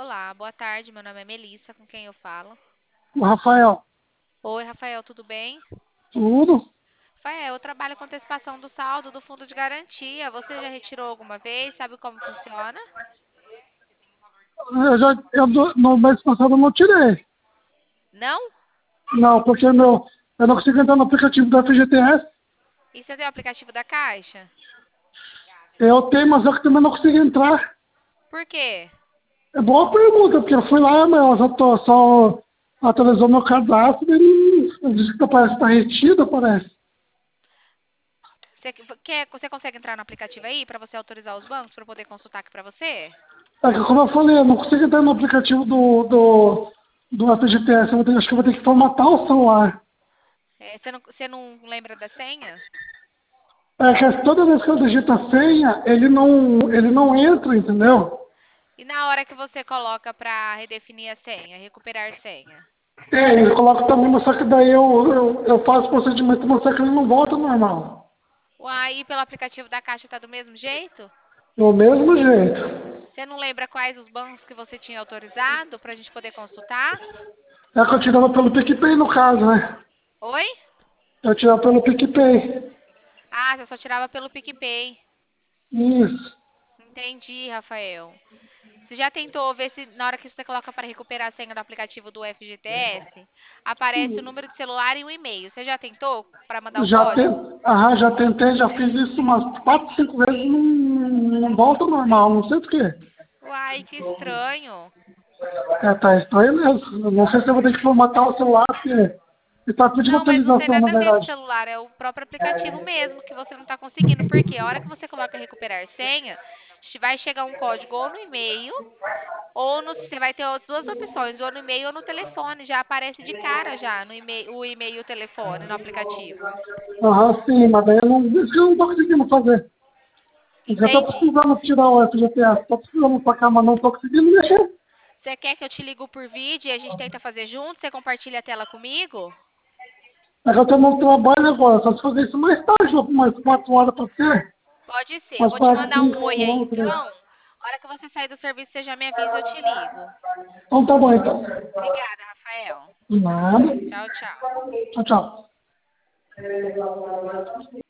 Olá, boa tarde. Meu nome é Melissa, com quem eu falo? O Rafael, Oi, Rafael, tudo bem? tudo. Rafael, eu trabalho com antecipação do saldo do fundo de garantia. Você já retirou alguma vez? Sabe como funciona? No mês passado eu não tirei. Não? Não, porque eu não consigo entrar no aplicativo da FGTS. E você tem o aplicativo da Caixa? Eu tenho, mas eu que também não consigo entrar. Por quê? É boa pergunta, porque eu fui lá, mas eu só atualizou meu cadastro e ele disse que parece que está retido, parece. Você consegue entrar no aplicativo aí para você autorizar os bancos para eu poder consultar aqui para você? É que, como eu falei, eu não consigo entrar no aplicativo do FGTS. Acho que eu vou ter que formatar o celular. Você não lembra da senha? É que toda vez que eu digito a senha, ele não entra, entendeu? E na hora que você coloca para redefinir a senha, recuperar senha? É, ele coloca também, mas só que daí eu faço o procedimento, mas só que ele não volta ao normal. Aí pelo aplicativo da Caixa tá do mesmo jeito? Do mesmo jeito. Você não lembra quais os bancos que você tinha autorizado para a gente poder consultar? É que eu tirava pelo PicPay no caso, né? Oi? Eu tirava pelo PicPay. Ah, você só tirava pelo PicPay. Isso. Entendi, Rafael. Você já tentou ver se na hora que você coloca para recuperar a senha do aplicativo do FGTS, aparece o número de celular e um e-mail? Você já tentou para mandar o código? Já tentei, já fiz isso umas 4, 5 vezes, não volta ao normal, não sei por quê. Uai, que estranho. É, tá estranho mesmo. Eu não sei se eu vou ter que formatar o celular, porque ele tá pedindo Não, mas não tem atualização, na nada a ver com o verdade. celular, é o próprio aplicativo mesmo que você não está conseguindo. Por quê? A hora que você coloca recuperar senha, vai chegar um código ou no e-mail, ou você vai ter as duas opções, ou no e-mail ou no telefone. Já aparece de cara já no e-mail, o e-mail e o telefone no aplicativo. Aham, sim, mas daí eu não, isso que eu não tô conseguindo fazer. Porque eu tô Entendi. precisando tirar o FGTS, tô precisando sacar, mas não tô conseguindo mexer. Você quer que eu te ligo por vídeo e a gente tenta fazer junto? Você compartilha a tela comigo? É que eu tô no trabalho agora, só se fazer isso mais tarde, umas 4 horas pra ser, Pode ser. Eu umas vou te 4, mandar um 5, oi aí 11. então. A hora que você sair do serviço, você já me avisa, eu te ligo. Então tá bom, então. Obrigada, Rafael. Nada. Tchau, tchau. Tchau, tchau.